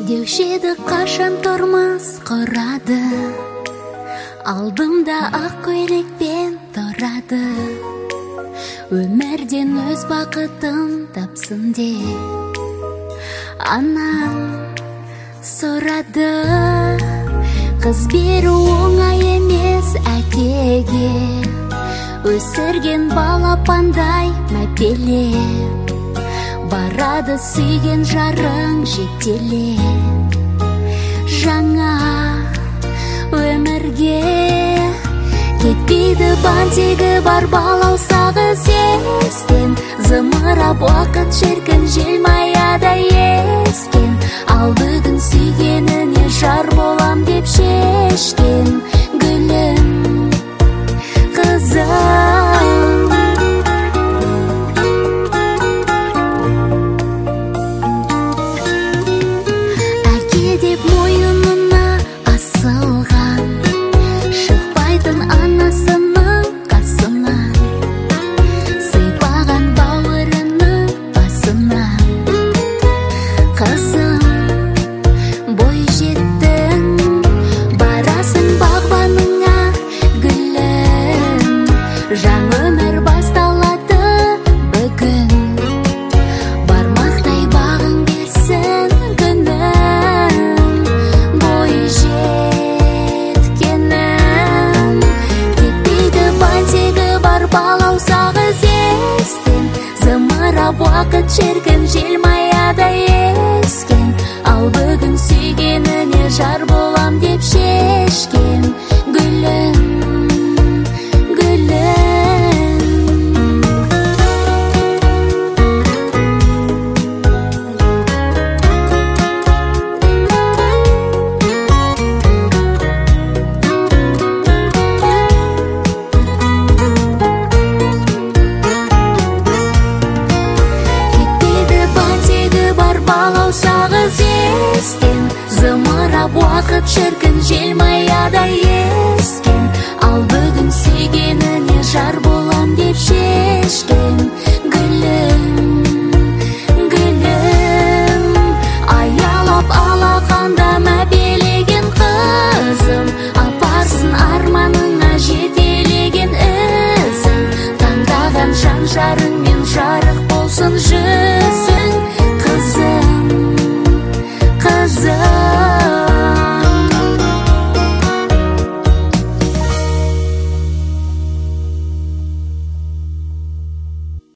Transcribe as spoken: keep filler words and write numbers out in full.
Деушеді қашан тұрмас құрады, алдымда ақ көйлекпен тұрады. Өмірден өз бақытын тапсын деп анам сұрады. Қыз беру оңай емес әкеге, өсірген балапандай мәпелеп, барады сүйген жарың жетелеп. Жаңа өмірге кетпейді бантегі бар балаусағы сестен. Зымырап уақыт шіркін желмаяда ескен, ал бүгін сүйгеніне жар болам деп шешкен. Гүлім, қызым, әке деп мойынына асылған, шықпайтын анасының қасынан, сыйпаған бауырының басынан. Қызым, бой жеттің, барасың бағбаныңа, гүлім, жаңа өмір басталады бүгін. Бармақтай бағың берсін күнім, бой жеткенім. Кетпейді бантегі бар балаусағы зестен, зымырап уақыт шіркін желмаяда ескен, ал бүгін сүйгеніне жар болам деп шешкен. Гүлім, гүлім, кетпейді бантегі бар балаусағы зестен, зымырап уақыт шіркін желмаяда ескен, ал бүгін сүйгеніне жар болам деп шешкен. Гүлім,